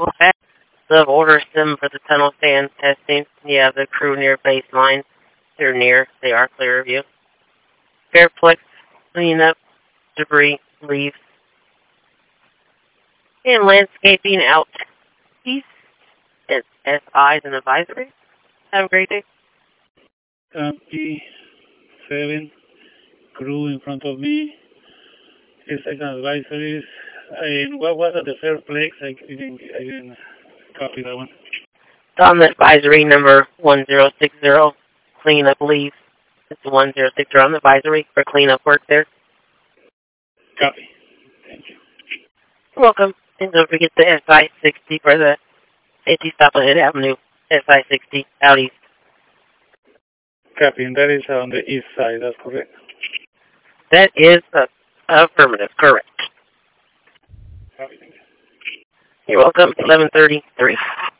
Okay. The order sim for the tunnel fan testing. You have the crew near baseline. They're near. They are clear of you. Fairplex, cleanup, debris, leaves. And landscaping out east. It's SI's and advisory. Have a great day. Copy 7, crew in front of me. SI's and advisories. What was at the Fairplex? I didn't copy that one. On the advisory number 1060, cleanup leaves. It's 1060 on the advisory for cleanup work there. Copy. Thank you. You're welcome. And don't forget the SI-60 for the 50 stop on Head Avenue. SI-60 out east. Copy, and that is on the east side, that's correct? That is affirmative, correct. Copy, thank you. You're welcome. 11:33.